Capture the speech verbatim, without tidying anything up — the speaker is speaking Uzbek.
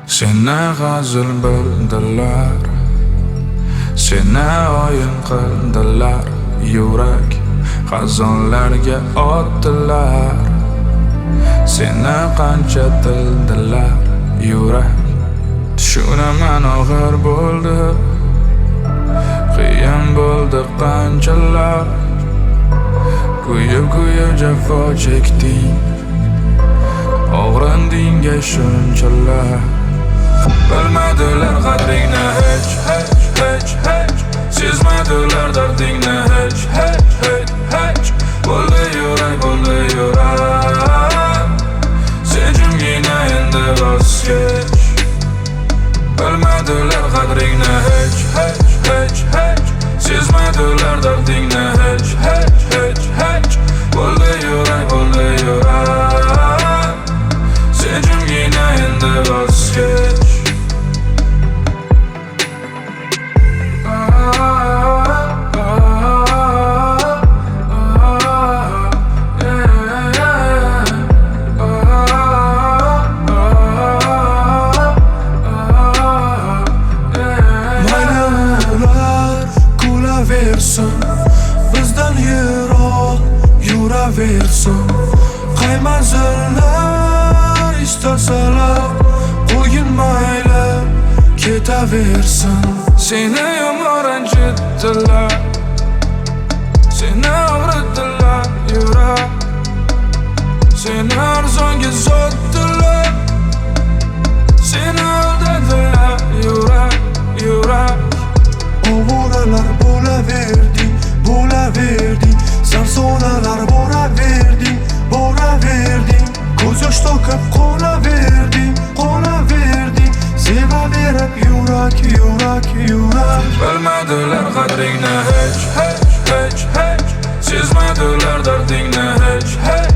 Seni g'azil bildilar, seni o'yin qildilar, yurak xazonlarga otdilar. Seni qancha tildilar, yurak tushunaman og'ir bo'ldi, qiyin bo'ldi qanchalar. Kuyib kuyib jafo chekding, og'rindingga shunchalar. Bilmadilar qadringni hech, hech, hech, hech. Sezmadilar dardingni hech, hech, hech, hech. Bo'ldi yurak, bo'ldi yurak, sen jimgina endi voz kech. Bilmadilar qadringni hech, hech, hech, hech. Sezmadilar dardingni hech, hech, hech, hech. Bo'ldi yurak, bo'ldi yurak, sen jimgina endi voz kech. Bizdan yiroq yuraversin, qay manzillar istasalar qo'ygin mayli ketaversin. Seni yomon ranjitdilar, seni og'ritdilar yurak, seni arzonga sotdilar, seni aldadilar yurak, yurak. Ovoralar bo'laverding, bo'laverding, sarsonalar boraverding, boraverding, ko'z yosh to'kib qolaverding, qolaverding, sevaverib yurak, yurak, yurak. Bilmadilar qadringni hech, hech, hech, hech. Sezmadilar dardingni hech, hech.